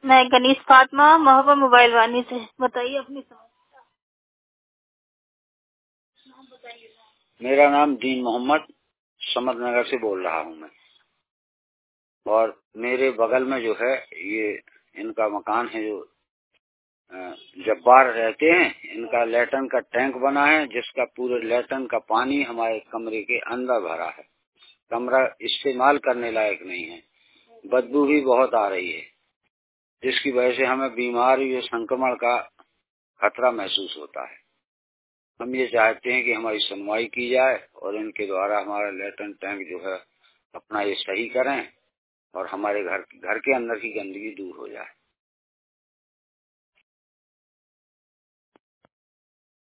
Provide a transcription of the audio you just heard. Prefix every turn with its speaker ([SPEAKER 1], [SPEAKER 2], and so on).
[SPEAKER 1] मैं गनीश फातिमा मोहब्बा मोबाइल वानी से। बताइए अपनी समस्या।
[SPEAKER 2] मेरा नाम दीन मोहम्मद समद नगर से बोल रहा हूँ मैं। और मेरे बगल में जो है ये इनका मकान है, जो जब्बार रहते हैं, इनका लैट्रिन का टैंक बना है जिसका पूरे लैट्रिन का पानी हमारे कमरे के अंदर भरा है। कमरा इस्तेमाल करने लायक नहीं है, बदबू भी बहुत आ रही है, जिसकी वजह से हमें बीमारी या संक्रमण का खतरा महसूस होता है। हम ये चाहते हैं कि हमारी सुनवाई की जाए और इनके द्वारा हमारा लैट्रिन टैंक जो है अपना ये सही करें और हमारे घर के अंदर की गंदगी दूर हो जाए।